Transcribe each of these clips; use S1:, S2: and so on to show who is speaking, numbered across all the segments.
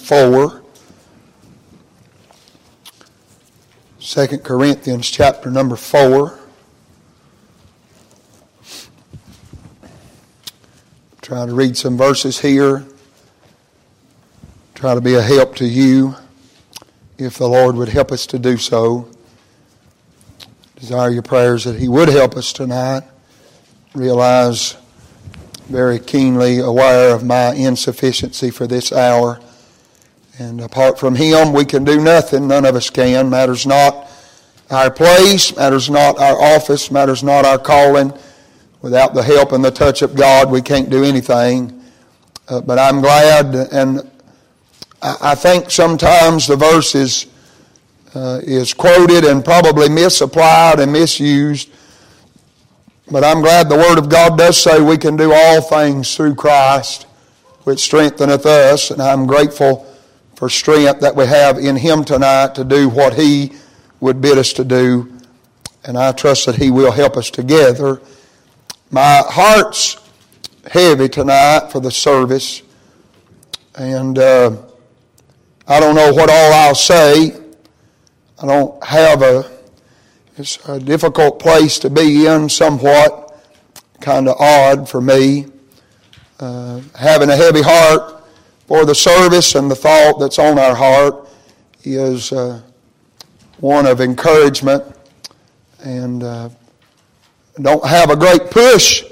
S1: 4. 2 Corinthians chapter number 4. Try to read some verses here. Try to be a help to you if the Lord would help us to do so. Desire your prayers that He would help us tonight. Realize very keenly aware of my insufficiency for this hour. And apart from Him, we can do nothing. None of us can. Matters not our place, matters not our office, matters not our calling. Without the help and the touch of God, we can't do anything. But I'm glad, and I think sometimes the verse is quoted and probably misapplied and misused. But I'm glad the Word of God does say we can do all things through Christ, which strengtheneth us. And I'm grateful for strength that we have in Him tonight to do what He would bid us to do. And I trust that He will help us together. My heart's heavy tonight for the service. And I don't know what all I'll say. I don't have it's a difficult place to be in, somewhat kind of odd for me. Having a heavy heart for the service, and the thought that's on our heart is one of encouragement, and don't have a great push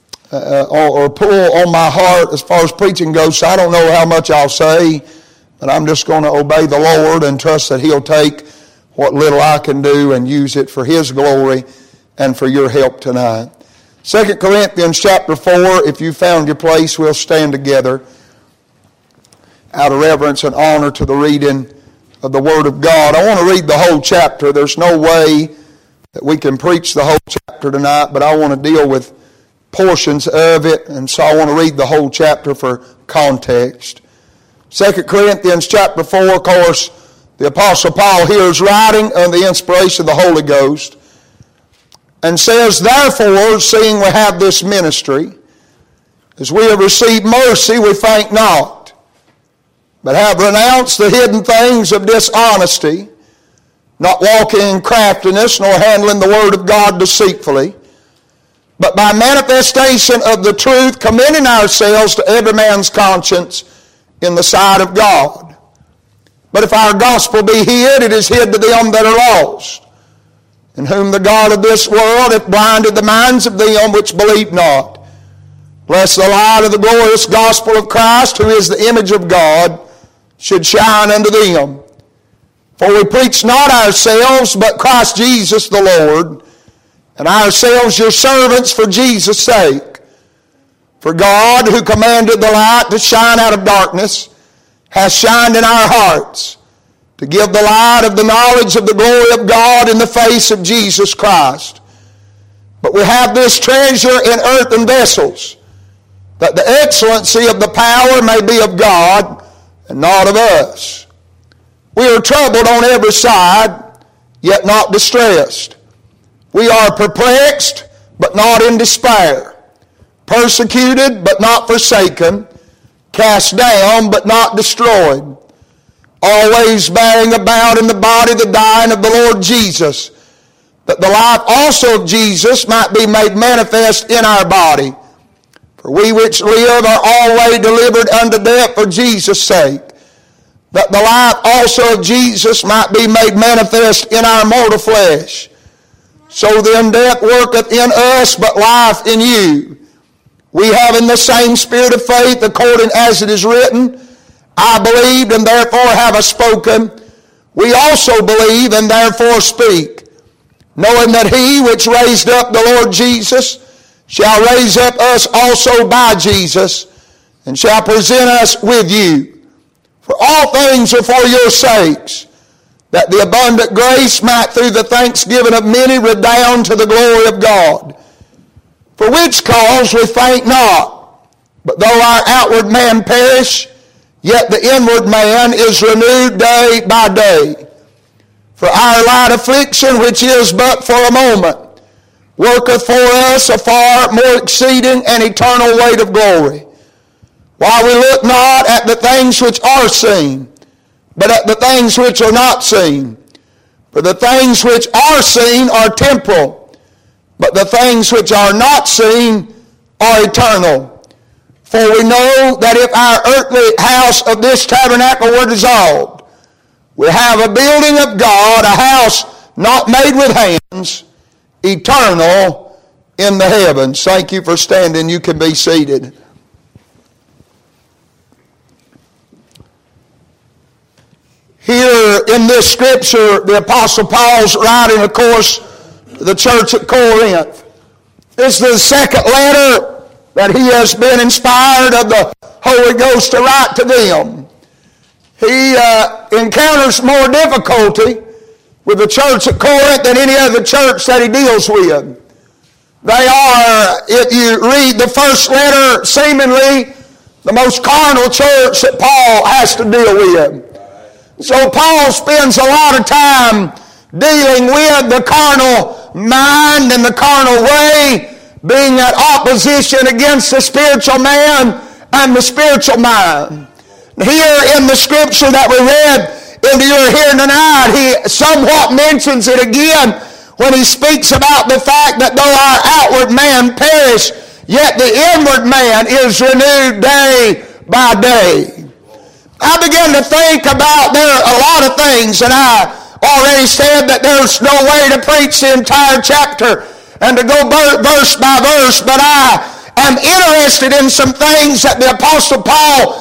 S1: or pull on my heart as far as preaching goes, so I don't know how much I'll say, but I'm just going to obey the Lord and trust that He'll take what little I can do and use it for His glory and for your help tonight. 2 Corinthians chapter 4, if you found your place, we'll stand together out of reverence and honor to the reading of the Word of God. I want to read the whole chapter. There's no way that we can preach the whole chapter tonight, but I want to deal with portions of it, and so I want to read the whole chapter for context. 2 Corinthians chapter 4, of course, the Apostle Paul here is writing under the inspiration of the Holy Ghost and says, "Therefore, seeing we have this ministry, as we have received mercy, we faint not, but have renounced the hidden things of dishonesty, not walking in craftiness, nor handling the word of God deceitfully, but by manifestation of the truth, commending ourselves to every man's conscience in the sight of God. But if our gospel be hid, it is hid to them that are lost, in whom the God of this world hath blinded the minds of them which believe not, lest the light of the glorious gospel of Christ, who is the image of God, should shine unto them. For we preach not ourselves, but Christ Jesus the Lord, and ourselves your servants for Jesus' sake. For God, who commanded the light to shine out of darkness, hath shined in our hearts, to give the light of the knowledge of the glory of God in the face of Jesus Christ. But we have this treasure in earthen vessels, that the excellency of the power may be of God, and not of us. We are troubled on every side, yet not distressed. We are perplexed, but not in despair. Persecuted, but not forsaken. Cast down, but not destroyed. Always bearing about in the body the dying of the Lord Jesus, that the life also of Jesus might be made manifest in our body. For we which live are always delivered unto death for Jesus' sake, that the life also of Jesus might be made manifest in our mortal flesh. So then death worketh in us, but life in you. We having the same spirit of faith, according as it is written, I believed and therefore have I spoken. We also believe and therefore speak, knowing that He which raised up the Lord Jesus shall raise up us also by Jesus, and shall present us with you. For all things are for your sakes, that the abundant grace might through the thanksgiving of many redound to the glory of God. For which cause we faint not, but though our outward man perish, yet the inward man is renewed day by day. For our light affliction, which is but for a moment, worketh for us a far more exceeding and eternal weight of glory, While we look not at the things which are seen, but at the things which are not seen. For the things which are seen are temporal, but the things which are not seen are eternal. For we know that if our earthly house of this tabernacle were dissolved, we have a building of God, a house not made with hands, eternal in the heavens. Thank you for standing. You can be seated. Here in this scripture, the Apostle Paul's writing, of course, to the church at Corinth. This is the second letter that he has been inspired of the Holy Ghost to write to them. He encounters more difficulty with the church at Corinth than any other church that he deals with. They are, if you read the first letter, seemingly the most carnal church that Paul has to deal with. So Paul spends a lot of time dealing with the carnal mind and the carnal way, being at opposition against the spiritual man and the spiritual mind. Here in the scripture that we read into your hearing tonight, he somewhat mentions it again when he speaks about the fact that though our outward man perish, yet the inward man is renewed day by day. I began to think about there are a lot of things, and I already said that there's no way to preach the entire chapter and to go verse by verse, but I am interested in some things that the Apostle Paul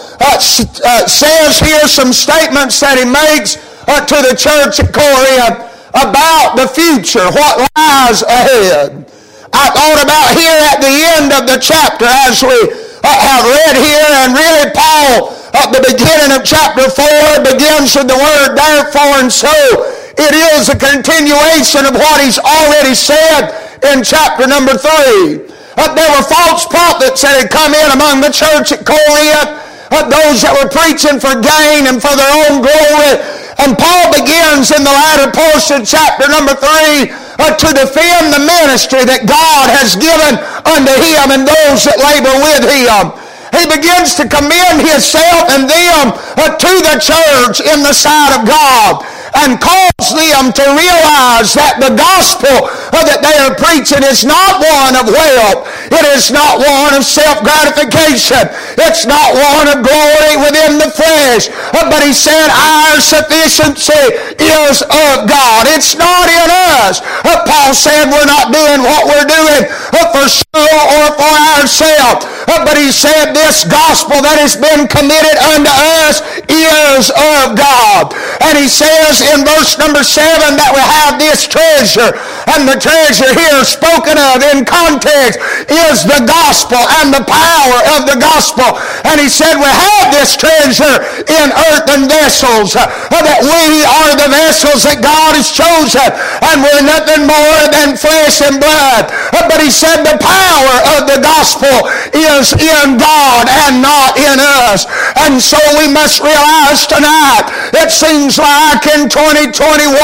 S1: says here, some statements that he makes to the church at Corinth about the future, what lies ahead. I thought about here at the end of the chapter as we have read here, and really Paul at the beginning of chapter 4 begins with the word therefore, and so it is a continuation of what he's already said in chapter number 3. There were false prophets that had come in among the church at Corinth, those that were preaching for gain and for their own glory. And Paul begins in the latter portion of chapter number 3 to defend the ministry that God has given unto him and those that labor with him. He begins to commend himself and them to the church in the sight of God, and calls them to realize that the gospel that they are preaching is not one of wealth. It is not one of self-gratification. It's not one of glory within the flesh. But he said our sufficiency is of God. It's not in us. Paul said we're not doing what we're doing for show or for ourselves. But he said this gospel that has been committed unto us is of God. And he says in verse number 7 that we have this treasure, and the treasure here spoken of in context is the gospel and the power of the gospel. And he said we have this treasure in earthen vessels, that we are the vessels that God has chosen, and we're nothing more than flesh and blood. But he said the power of the gospel is in God and not in us. And so we must realize tonight, it seems like in 2021,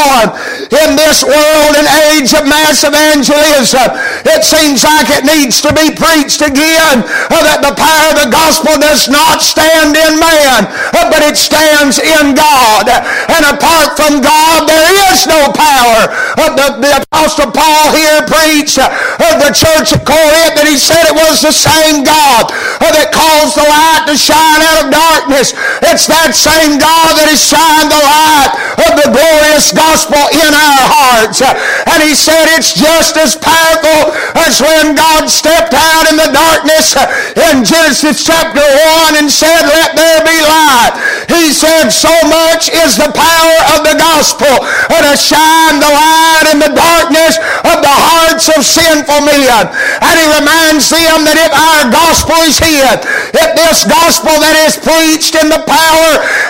S1: in this world and age of mass evangelism, it seems like it needs to be preached again that the power of the gospel does not stand in man, but it stands in God. And apart from God, there is no power. The Apostle Paul here preached of the church at Corinth, and he said it was the same God that caused the light to shine out of darkness. It's that same God that has shined the light of the glorious gospel in our hearts. And he said it's just as powerful as when God stepped out in the darkness in Genesis chapter 1 and said, let there be light. He said so much is the power of the gospel to shine the light in the darkness of the hearts of sinful men. And he reminds them that if our gospel is hid, if this gospel that is preached in the power and the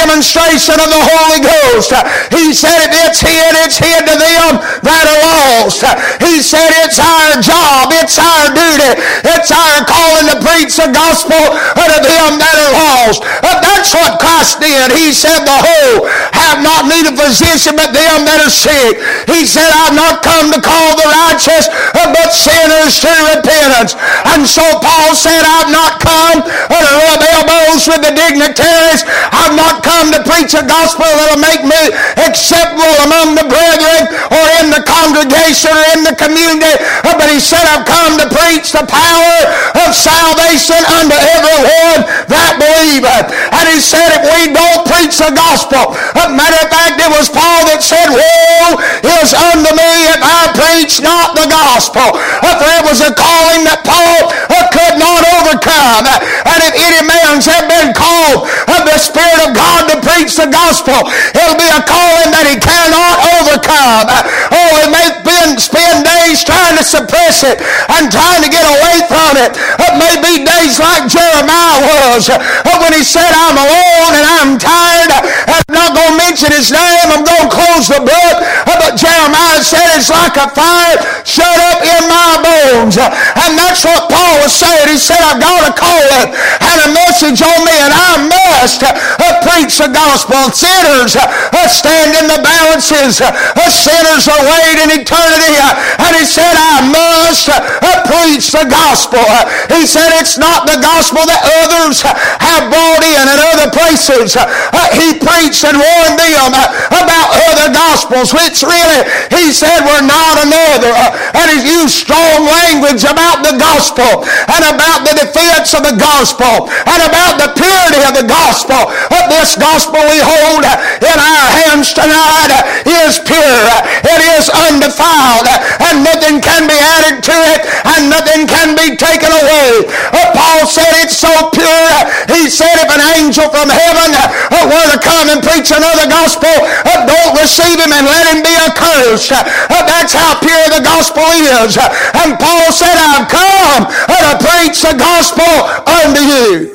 S1: demonstration of the Holy Ghost. He said if it's hid to them that are lost. He said it's our job, it's our duty, it's our calling to preach the gospel unto them that are lost. That's what Christ did. He said the whole have not need of physician but them that are sick. He said I've not come to call the righteous but sinners to repentance. And so Paul said I've not come to rub elbows with the dignitaries. I've not come to preach a gospel that'll make me acceptable among the brethren or in the congregation or in the community. But he said I've come to preach the power of salvation unto everyone that believeth. And he said if we don't preach the gospel, matter of fact it was Paul that said woe is unto me if I preach not the gospel. For it was a calling that Paul could not overcome. And if any man's have been called of the Spirit of God to preach the gospel, it'll be a calling that he cannot overcome. Oh, he may spend days trying to suppress it and trying to get away from it. It may be days like Jeremiah was when he said I'm alone and I'm tired. I'm not going to mention his name. I'm going to close the book. But Jeremiah said it's like a fire shut up in my bones. And that's what Paul was saying. He said I've got a calling and a message on me and I must preach the gospel. Sinners stand in the balances. Sinners are weighed in eternity. And he said I must preach the gospel. He said it's not the gospel that others have brought in other places. He preached and warned them about other gospels, which really he said were not another. And he used strong language about the gospel and about the defense of the gospel and about the purity of the gospel. This gospel we hold in our hands tonight is pure. It is undefiled and nothing can be added to it and nothing can be taken away. Paul said it's so pure. He said if an angel from heaven were to come and preach another gospel, don't receive him and let him be accursed. That's how pure the gospel is. And Paul said I've come to preach the gospel unto you.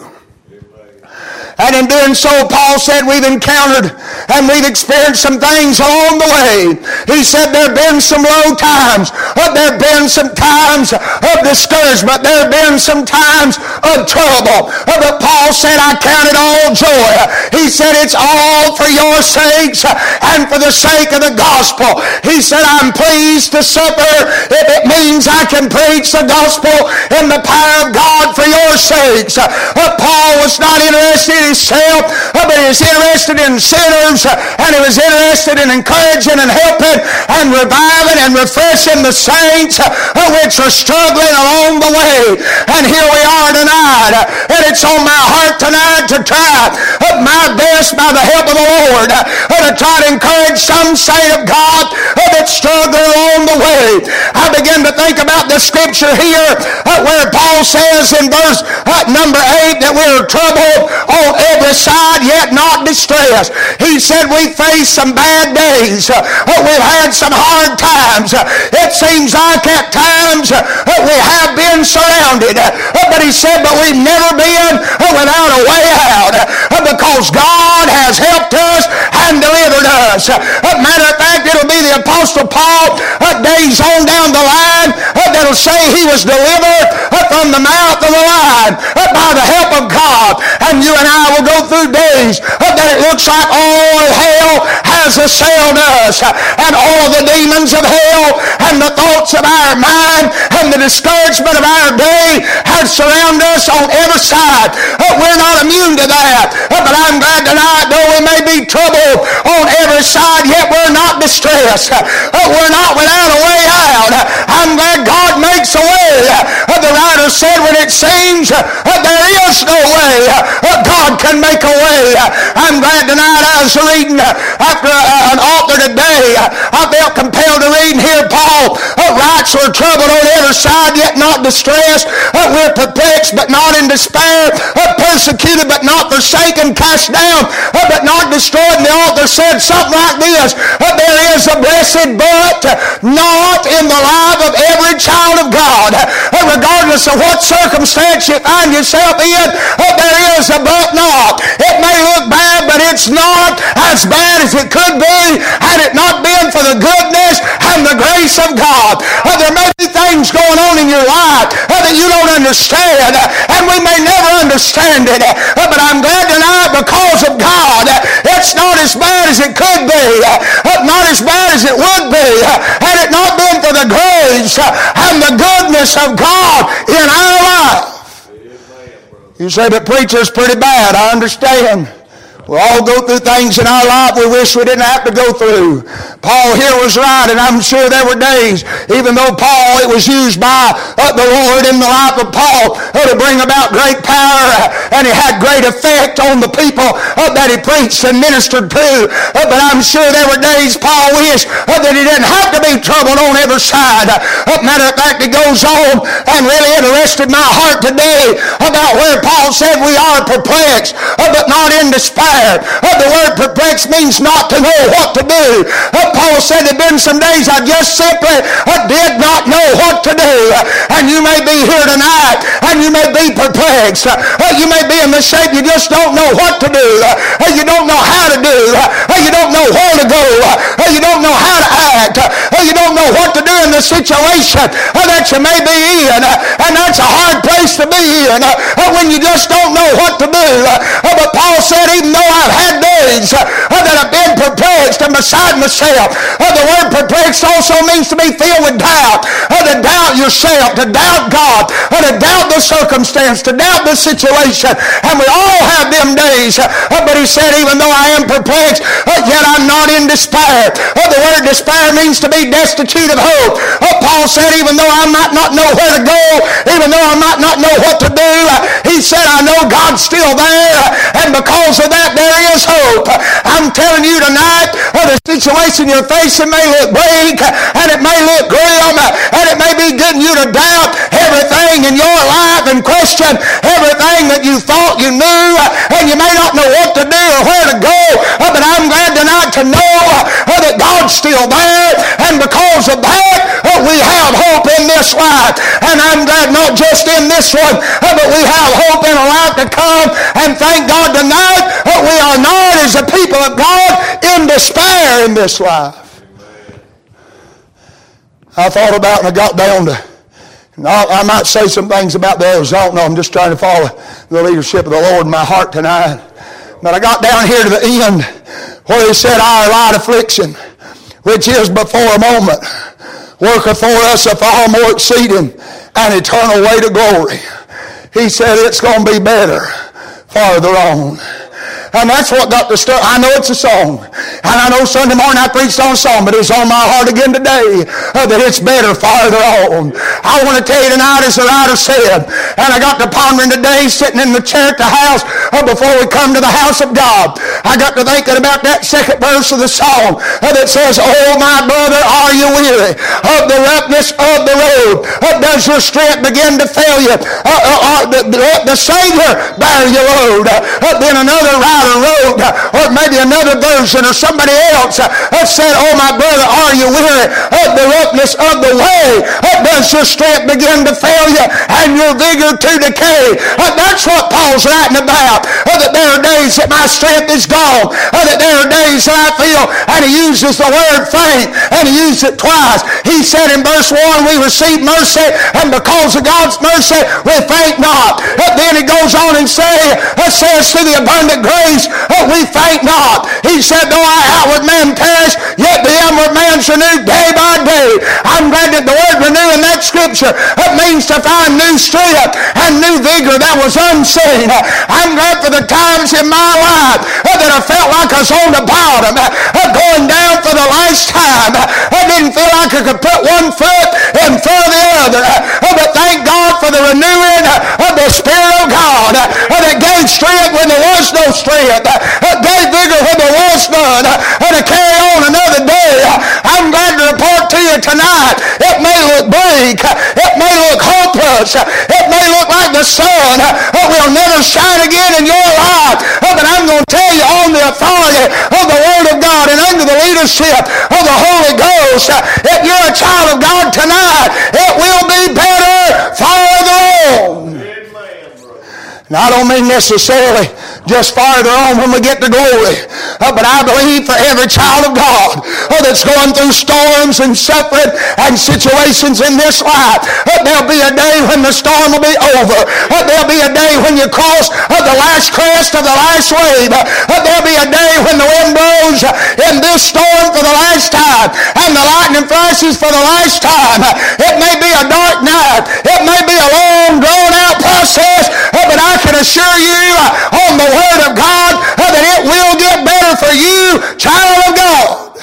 S1: And in doing so, Paul said we've encountered and we've experienced some things along the way. He said there have been some low times. There have been some times of discouragement. There have been some times of trouble. But Paul said, I count it all joy. He said it's all for your sakes and for the sake of the gospel. He said, I'm pleased to suffer if it means I can preach the gospel in the power of God for your sakes. Paul was not interested in himself, but he was interested in sinners, and he was interested in encouraging and helping and reviving and refreshing the saints which are struggling along the way. And here we are tonight, and it's on my heart tonight to try my best by the help of the Lord to try to encourage some saint of God that's struggling along the way. I begin to think about the scripture here where Paul says in verse number 8 that we're troubled on every side yet not distressed. He said we face some bad days. We've had some hard times. It seems like at times we have been surrounded. But he said, but we've never been without a way out because God has helped us and delivered us. Matter of fact, it'll be the Apostle Paul days on down the line that'll say he was delivered from the mouth of the lion by the help of God. And you and I will go through days that it looks like all hell has assailed us and all the demons of hell and the thoughts of our mind and the discouragement of our day have surrounded us on every side. We're not immune to that, but I'm glad tonight, though we may be troubled on every side, yet we're not distressed. We're not without a way out. I'm glad God makes a way. The writer said when it seems there is no way, God can make a way. I'm glad tonight I was reading after an author today. I felt compelled to read and hear Paul writes we're troubled on every side yet not distressed. We're perplexed but not in despair. Persecuted but not forsaken. Cast down but but not destroyed. And the author said something like this, there is a blessed but not in the life of every child of God. Regardless of what circumstance you find yourself in, there is a but not. It may look bad, but it's not as bad as it could be had it not been for the goodness and the grace of God. There may be things going on in your life that you don't understand, and we may never understand it, but I'm glad tonight because of God, it's not as bad as it could be, not as bad as it would be had it not been for the grace and the goodness of God in our life. You say, but preacher's pretty bad. I understand. We all go through things in our life we wish we didn't have to go through. Paul here was right, and I'm sure there were days, even though Paul, it was used by the Lord in the life of Paul to bring about great power, and he had great effect on the people that he preached and ministered to. But I'm sure there were days Paul wished that he didn't have to be troubled on every side. Matter of fact, it goes on and really interested my heart today about where Paul said we are perplexed, but not in despair. The word perplexed means not to know what to do. Paul said there have been some days I just simply did not know what to do. And you may be here tonight and you may be perplexed. You may be in the shape you just don't know what to do. You don't know how to do. You don't know where to go. You don't know how to act. You don't know what to do in the situation that you may be in. And that's a hard place to be in when you just don't know what to do. But Paul said, even though I've had days that I've been perplexed and beside myself. The word perplexed also means to be filled with doubt. To doubt yourself, to doubt God, to doubt the circumstance, to doubt the situation. And we all have them days. But he said, even though I am perplexed, yet I'm not in despair. The word despair means to be destitute of hope. Paul said, even though I might not know where to go, even though I might not know what to do, he said, I know God's still there. And because of that, there is hope. I'm telling you tonight, the situation you're facing may look bleak, and it may look grim, and it may be getting you to doubt everything in your life and question everything that you thought you knew, and you may not know what to do or where to go, but I'm glad tonight to know that God's still there, and because of that, we have hope in this life. And I'm glad not just in this one, but we have hope in a life to come. And thank God tonight, we are not as a people of God in despair in this life. I thought about and I got down to, I might say some things about the others. I don't know. I'm just trying to follow the leadership of the Lord in my heart tonight. But I got down here to the end where he said, our light affliction, which is before a moment, worketh for us a far more exceeding and eternal way to glory. He said it's going to be better farther on. And that's what got the stuff. I know it's a song. And I know Sunday morning I preached on a song, but it's on my heart again today that it's better farther on. I want to tell you tonight, as the writer said, and I got to pondering today, sitting in the chair at the house before we come to the house of God, I got to thinking about that second verse of the song that says, oh, my brother, are you weary of the roughness of the road? Does your strength begin to fail you? The Savior bear your load. Then another writer wrote, or maybe another version or somebody else said, oh, my brother, are you weary of the roughness of the way? Does your strength begin to fail you and your vigor to decay? That's what Paul's writing about, that there are days that my strength is gone, that there are days that I feel, and he uses the word faint, and he used it twice. He said in verse 1, we receive mercy, and because of God's mercy, we faint not. Then he goes on and says, through the abundant grace, we faint not. He said, though our outward man perish, yet the inward man's renewed day by day. I'm glad that the word renew in that scripture means to find new strength and new vigor that was unseen. I'm glad for the times in my life that I felt like I was on the bottom, going down for the last time. I didn't feel like I could put one foot in front of the other. But thank God for the renewing of the Spirit of God that gave strength when there was no strength, gave vigor when there was none, and to carry on another day. I'm glad to report to you tonight, it may look bleak, it may look hopeless, it may look like the sun will never shine again in your life. But I'm going to tell you, on the authority of the Word of God and under the leadership of the Holy Ghost, if you're a child of God tonight, it will be better farther on. And I don't mean necessarily just farther on when we get to glory. But I believe for every child of God that's going through storms and suffering and situations in this life, there'll be a day when the storm will be over. There'll be a day when you cross the last crest of the last wave. There'll be a day when the wind blows in this storm for the last time and the lightning flashes for the last time. It may be a dark night. It may be a long, drawn-out process, but I can assure you on the Word of God that it will get better for you, child of God.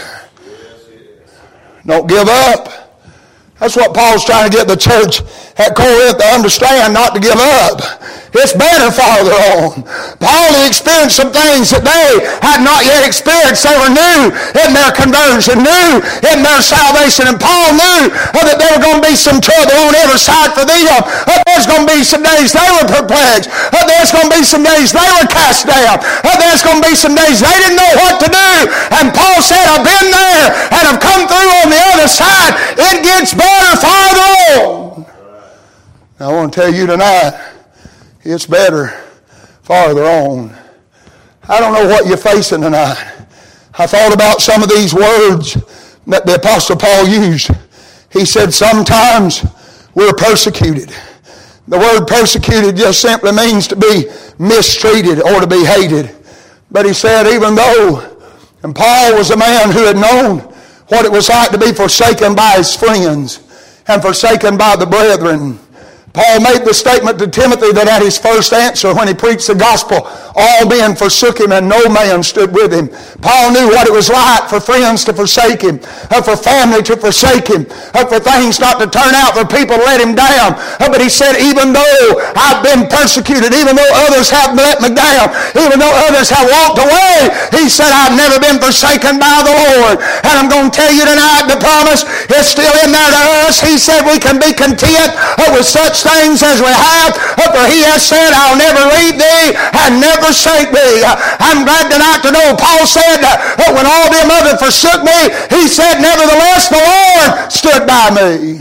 S1: Don't give up. That's what Paul's trying to get the church at Corinth to understand, not to give up. It's better farther on. Paul had experienced some things that they had not yet experienced. They were new in their conversion, new in their salvation. And Paul knew that there were going to be some trouble on every side for them. There's going to be some days they were perplexed. There's going to be some days they were cast down. There's going to be some days they didn't know what to do. And Paul said, I've been there and I've come through on the other side. It gets better farther on. Now, I want to tell you tonight, it's better farther on. I don't know what you're facing tonight. I thought about some of these words that the Apostle Paul used. He said, sometimes we're persecuted. The word persecuted just simply means to be mistreated or to be hated. But he said, even though, and Paul was a man who had known what it was like to be forsaken by his friends and forsaken by the brethren. Paul made the statement to Timothy that at his first answer when he preached the gospel, all men forsook him and no man stood with him. Paul knew what it was like for friends to forsake him, for family to forsake him, for things not to turn out, for people to let him down. But he said, even though I've been persecuted, even though others have let me down, even though others have walked away, he said, I've never been forsaken by the Lord. And I'm going to tell you tonight, the promise is still in there to us. He said we can be content with such things as we have, for he has said, I'll never leave thee and never forsake thee. I'm glad tonight to know Paul said when all them others forsook me, he said, nevertheless the Lord stood by me.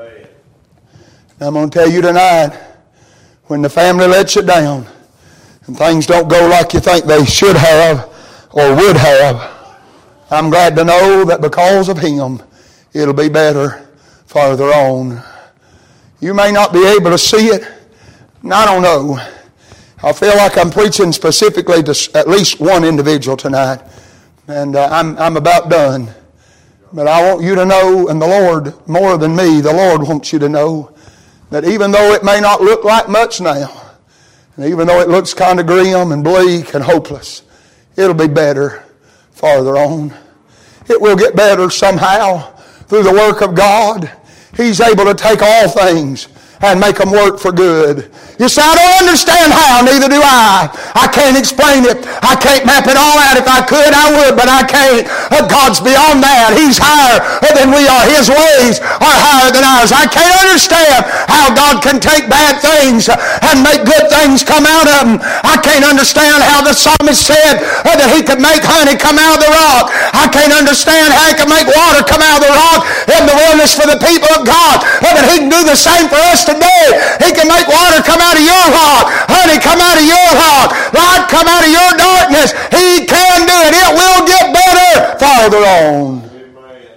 S1: I'm going to tell you tonight, when the family lets you down and things don't go like you think they should have or would have, I'm glad to know that because of him, it'll be better farther on. You may not be able to see it, and I don't know. I feel like I'm preaching specifically to at least one individual tonight, and I'm about done. But I want you to know, and the Lord, more than me, the Lord wants you to know, that even though it may not look like much now, and even though it looks kind of grim and bleak and hopeless, it'll be better farther on. It will get better somehow through the work of God. He's able to take all things and make them work for good. You say, I don't understand how, neither do I. I can't explain it. I can't map it all out. If I could, I would, but I can't. God's beyond that. He's higher than we are. His ways are higher than ours. I can't understand how God can take bad things and make good things come out of them. I can't understand how the psalmist said that he could make honey come out of the rock. I can't understand how he can make water come out of the rock in the wilderness for the people of God. But he can do the same for us today. He can make water come out of your rock, honey come out of your rock, light come out of your darkness. He can do it. It will get better farther on. Amen.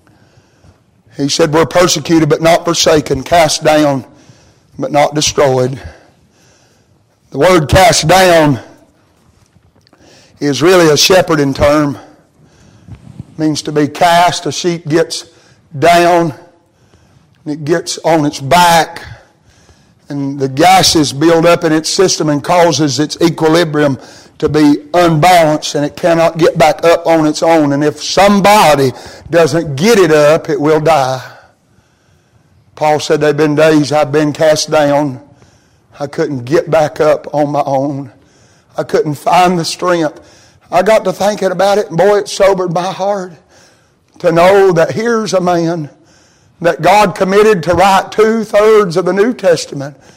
S1: He said we're persecuted but not forsaken, cast down but not destroyed. The word cast down is really a shepherding term. It means to be cast. A sheep gets down, it gets on its back, and the gases build up in its system and causes its equilibrium to be unbalanced, and it cannot get back up on its own. And if somebody doesn't get it up, it will die. Paul said there have been days I've been cast down. I couldn't get back up on my own. I couldn't find the strength. I got to thinking about it, and boy, it sobered my heart to know that here's a man that God committed to write 2/3 of the New Testament.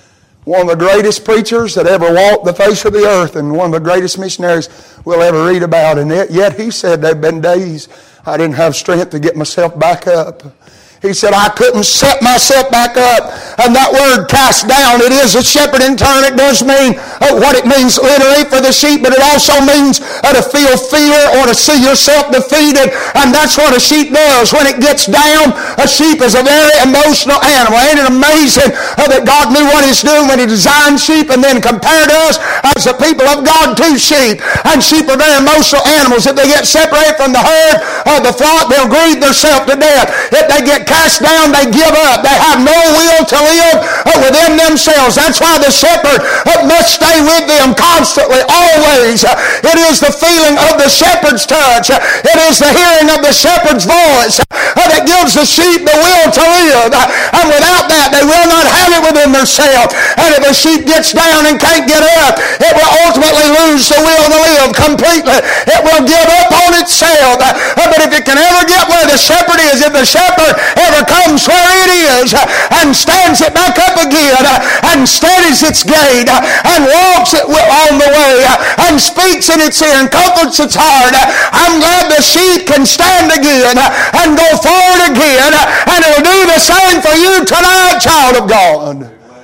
S1: one of the greatest preachers that ever walked the face of the earth and one of the greatest missionaries we'll ever read about. And yet he said, there have been days I didn't have strength to get myself back up. He said, I couldn't set myself back up. And that word cast down, it is a shepherding term. It does mean what it means literally for the sheep, but it also means to feel fear or to see yourself defeated. And that's what a sheep does. When it gets down, a sheep is a very emotional animal. Ain't it amazing that God knew what He's doing when He designed sheep and then compared us as the people of God to sheep? And sheep are very emotional animals. If they get separated from the herd, the flock, they'll grieve themselves to death. If they get cast down, they give up. They have no will to live within themselves. That's why the shepherd must stay with them constantly, always. It is the feeling of the shepherd's touch. It is the hearing of the shepherd's voice that gives the sheep the will to live. And without that, they will not have it within themselves. And if a sheep gets down and can't get up, it will ultimately lose the will to live completely. It will give up on itself. But if it can ever get where the shepherd is, if the shepherd ever comes where it is and stands it back up again and steadies its gait and walks it on the way and speaks in its ear and comforts its heart, I'm glad the sheep can stand again and go forward again, and it will do the same for you tonight, child of God.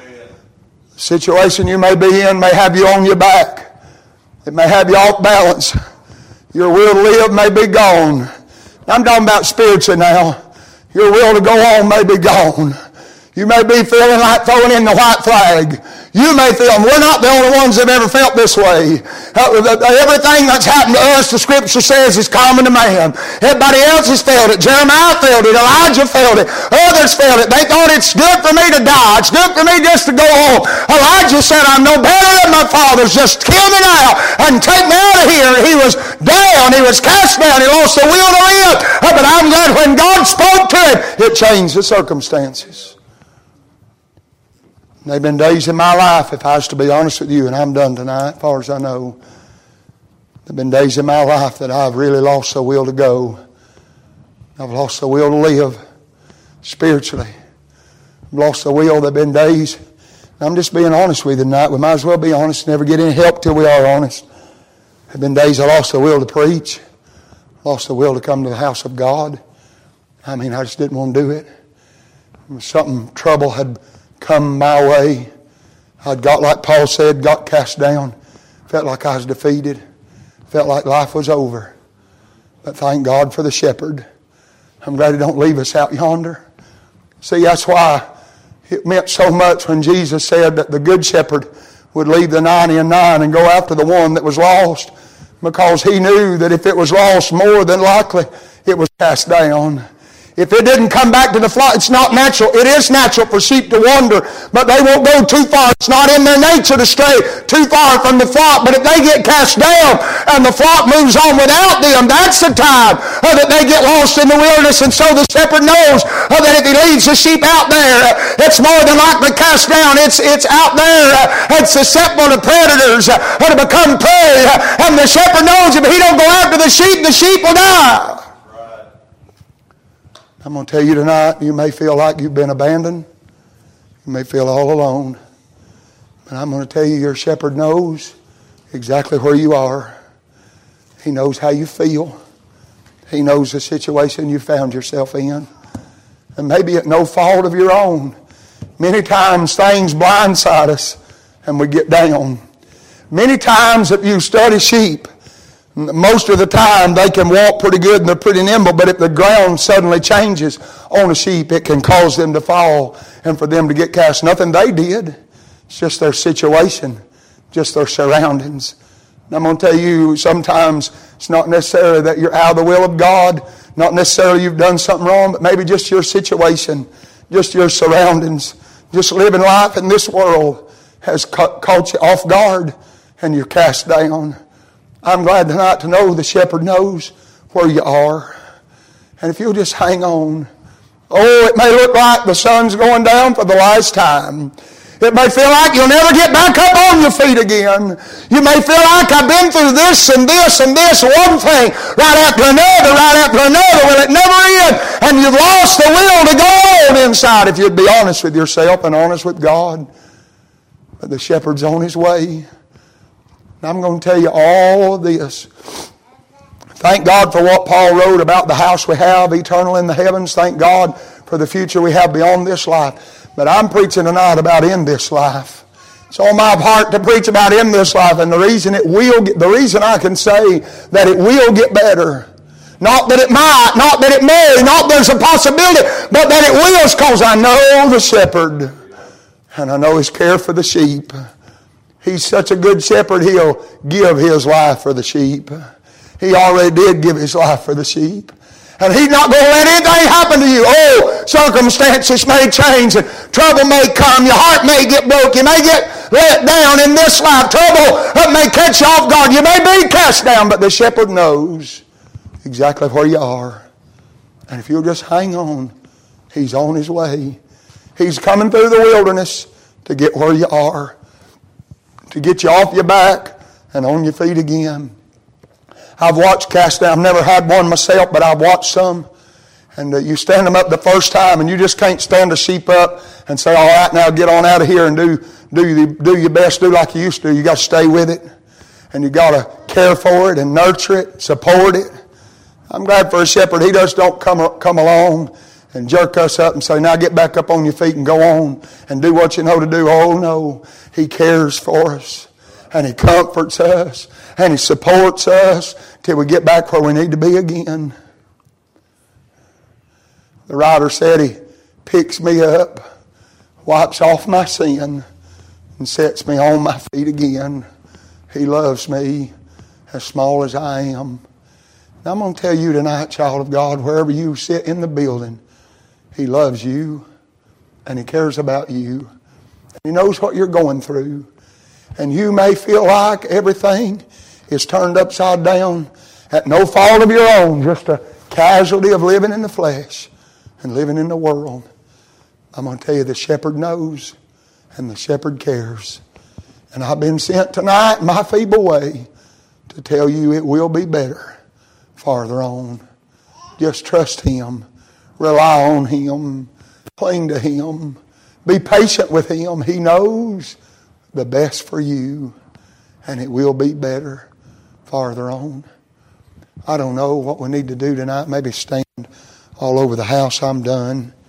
S1: The situation you may be in may have you on your back. It may have you off balance. Your will to live may be gone. I'm talking about spiritually now. Your will to go on may be gone. You may be feeling like throwing in the white flag. You may feel, we're not the only ones that have ever felt this way. Everything that's happened to us, the Scripture says, is common to man. Everybody else has felt it. Jeremiah felt it. Elijah felt it. Others felt it. They thought it's good for me to die. It's good for me just to go home. Elijah said, I'm no better than my fathers. Just kill me now and take me out of here. He was down. He was cast down. He lost the will to live. But I'm glad when God spoke to him, it changed the circumstances. There have been days in my life, if I was to be honest with you, and I'm done tonight, as far as I know, there have been days in my life that I've really lost the will to go. I've lost the will to live spiritually. I've lost the will. There have been days, I'm just being honest with you tonight. We might as well be honest, never get any help till we are honest. There have been days I lost the will to preach, lost the will to come to the house of God. I just didn't want to do it. Trouble had come my way. I'd got, like Paul said, got cast down. Felt like I was defeated. Felt like life was over. But thank God for the shepherd. I'm glad He don't leave us out yonder. See, that's why it meant so much when Jesus said that the good shepherd would leave the 99 and go after the one that was lost, because He knew that if it was lost, more than likely it was cast down. If it didn't come back to the flock, it's not natural. It is natural for sheep to wander, but they won't go too far. It's not in their nature to stray too far from the flock. But if they get cast down and the flock moves on without them, that's the time that they get lost in the wilderness. And so the shepherd knows that if he leads the sheep out there, it's more than likely cast down. It's out there. It's susceptible to predators to become prey. And the shepherd knows if he don't go after the sheep will die. I'm going to tell you tonight, you may feel like you've been abandoned. You may feel all alone. But I'm going to tell you, your shepherd knows exactly where you are. He knows how you feel. He knows the situation you found yourself in. And maybe at no fault of your own. Many times things blindside us and we get down. Many times if you study sheep, most of the time they can walk pretty good and they're pretty nimble, but if the ground suddenly changes on a sheep, it can cause them to fall and for them to get cast. Nothing they did. It's just their situation, just their surroundings. And I'm going to tell you, sometimes it's not necessarily that you're out of the will of God, not necessarily you've done something wrong, but maybe just your situation, just your surroundings, just living life in this world has caught you off guard and you're cast down. I'm glad tonight to know the shepherd knows where you are. And if you'll just hang on. Oh, it may look like the sun's going down for the last time. It may feel like you'll never get back up on your feet again. You may feel like I've been through this and this and this, one thing right after another, Will it never end? And you've lost the will to go on inside if you'd be honest with yourself and honest with God. But the shepherd's on his way. And I'm going to tell you all of this. Thank God for what Paul wrote about the house we have eternal in the heavens. Thank God for the future we have beyond this life. But I'm preaching tonight about in this life. It's on my heart to preach about in this life. And the reason I can say that it will get better. Not that it might, not that it may, not there's a possibility, but that it will, is because I know the shepherd. And I know his care for the sheep. He's such a good shepherd, he'll give his life for the sheep. He already did give his life for the sheep. And he's not going to let anything happen to you. Oh, circumstances may change and trouble may come. Your heart may get broke. You may get let down in this life. Trouble may catch you off guard. You may be cast down, but the shepherd knows exactly where you are. And if you'll just hang on, he's on his way. He's coming through the wilderness to get where you are, to get you off your back and on your feet again. I've watched cast down. I've never had one myself, but I've watched some. And you stand them up the first time, and you just can't stand a sheep up and say, all right, now get on out of here and do your best, do like you used to. You got to stay with it. And you got to care for it and nurture it, support it. I'm glad for a shepherd. He just don't come along and jerk us up and say, now get back up on your feet and go on and do what you know to do. Oh, no. He cares for us. And he comforts us. And he supports us till we get back where we need to be again. The writer said he picks me up, wipes off my sin, and sets me on my feet again. He loves me as small as I am. Now I'm going to tell you tonight, child of God, wherever you sit in the building, he loves you and he cares about you. He knows what you're going through. And you may feel like everything is turned upside down at no fault of your own, just a casualty of living in the flesh and living in the world. I'm going to tell you, the shepherd knows and the shepherd cares. And I've been sent tonight in my feeble way to tell you it will be better farther on. Just trust him. Rely on him. Cling to him. Be patient with him. He knows the best for you, and it will be better farther on. I don't know what we need to do tonight. Maybe stand all over the house. I'm done.